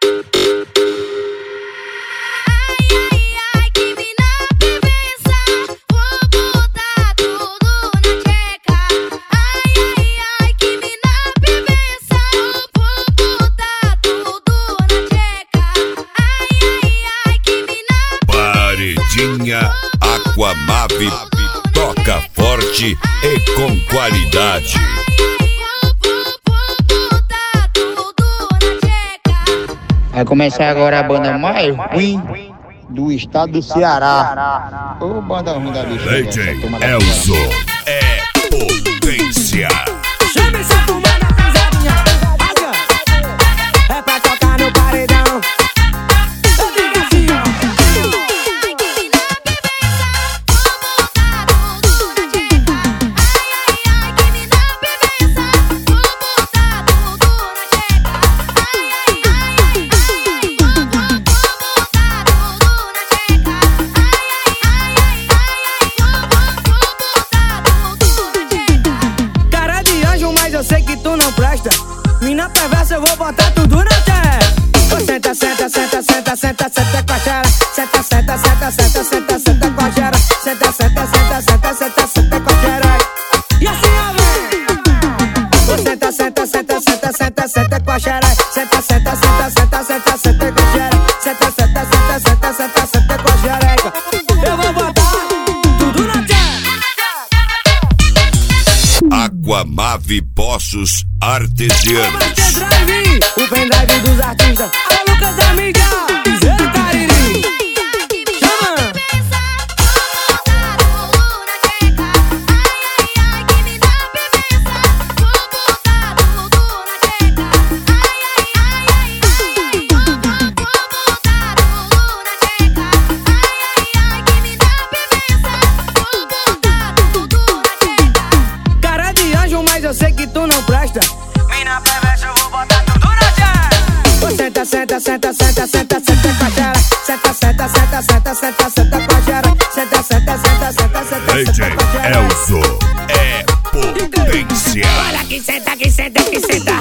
Paredinha Aquamave toca forte e com qualidade. Vai começar agora a banda mais ruim do estado do Ceará. Ô, banda ruim da bicha. DJ Elzo é potência. Chama essa turma da pisadinha. É pra tocar no paredão. Eu digo assim, ó. Eu sei que tu não presta. Mina perversa, eu vou botar tudo na terra. Senta, senta, senta, senta, senta, senta com a xera. Senta, senta, senta, senta, senta, senta com a xera. Senta, senta, senta, senta, senta, senta com a xera. E assim ó, vem. Senta, senta, senta, senta, senta, senta com a xera. Senta, senta, senta, senta, senta, senta com a xera. Senta, senta, senta, senta, senta, senta com a xereca. Eu vou botar tudo na terra. Aquamave Poços Artesianos. O pendrive dos artistas. A Lucas da mídia. Zé Cariri. Chama. Cara de anjo, mas eu sei que tu não presta. Mina perversa, eu vou botar tudo na terra. Senta, senta, senta, senta, senta, senta com a xera. Senta, senta, senta, senta, senta, senta com a xera. Senta, senta, senta, senta, senta, DJ Elzo é potência. Olha que senta, que senta, que senta.